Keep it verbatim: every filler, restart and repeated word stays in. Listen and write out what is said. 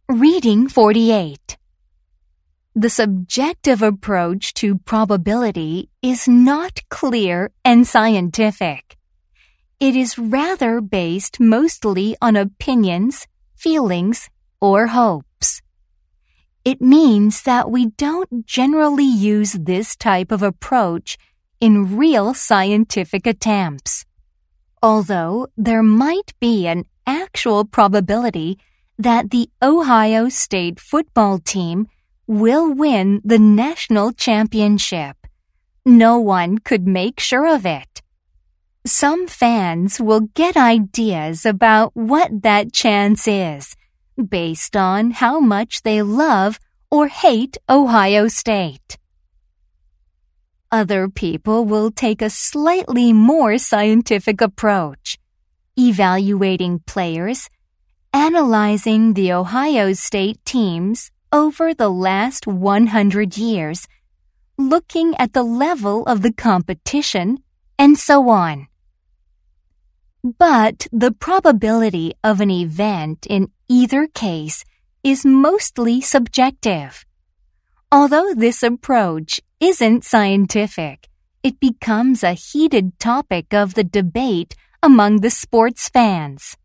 Reading forty-eight. The subjective approach to probability is not clear and scientific. It is rather based mostly on opinions, feelings, or hopes. It means that we don't generally use this type of approach in real scientific attempts, although there might be an actual probability that the Ohio State football team will win the national championship. No one could make sure of it. Some fans will get ideas about what that chance is based on how much they love or hate Ohio State. Other people will take a slightly more scientific approach, evaluating players, analyzing the Ohio State teams over the last one hundred years, looking at the level of the competition, and so on. But the probability of an event in either case is mostly subjective. Although this approach isn't scientific, it becomes a heated topic of the debate among the sports fans.